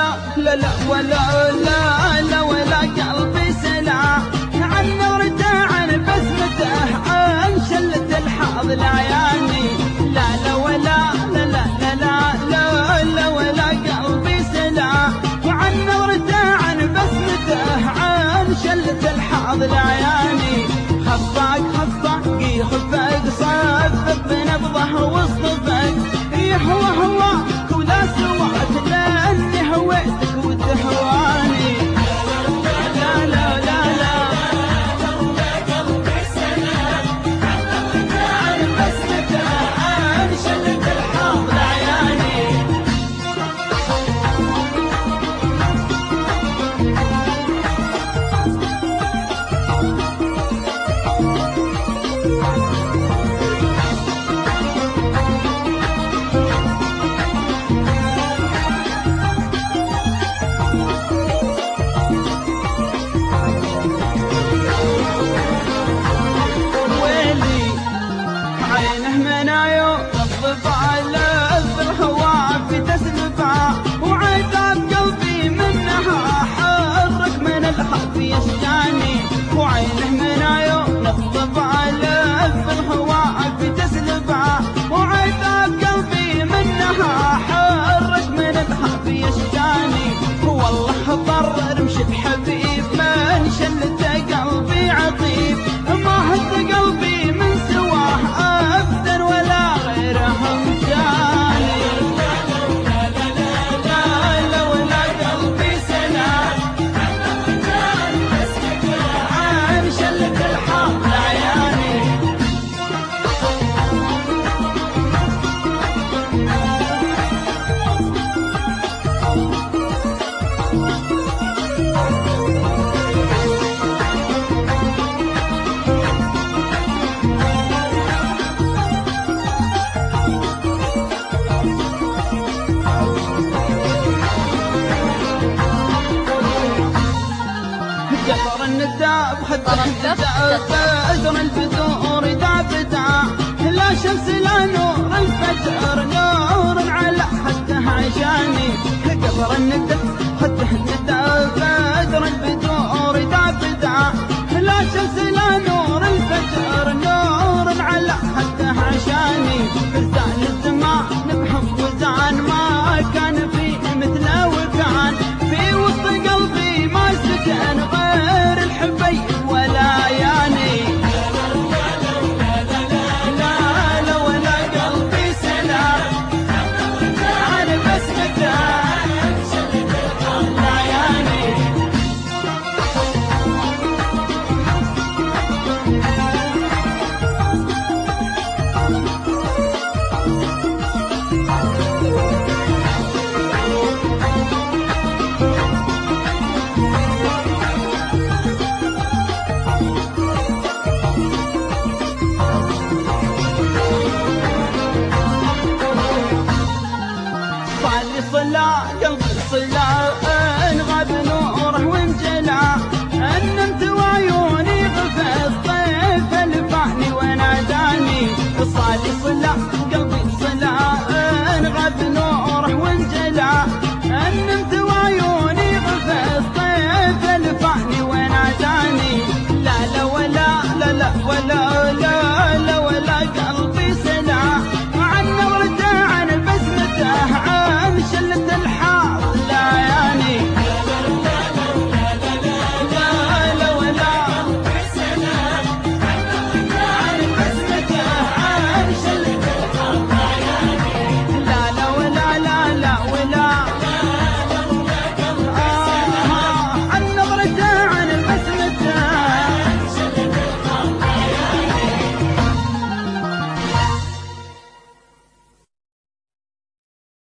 لا لا ولا لا لا ولا قلبي سلا عن نورته عن بسمته عن شلة الحظ العياني لا لا ولا لا لا لا لا لا ولا قلبي سلا وعن نورته عن بسمته عن شلة الحظ العياني خفاق خفاق يخفق صفق بنبضه واصطفق يحوى هواك ولا سوات لاني هويتك وتهواني لا لا لا لا قلبي سلام عن بسمته عن شلة الحظ العياني وعينه من عيون الضب على الهواء بتسلبع وعذاب قلبي منها حرك من الحب يشجاني والله ضرر مشت حبيب من شلته قلبي عطيب ما هد قلبي من سواه ابدا ولا غيره مجاني جفر النداب حتى بدر البدور دابتا لا شمس لا نور الفجر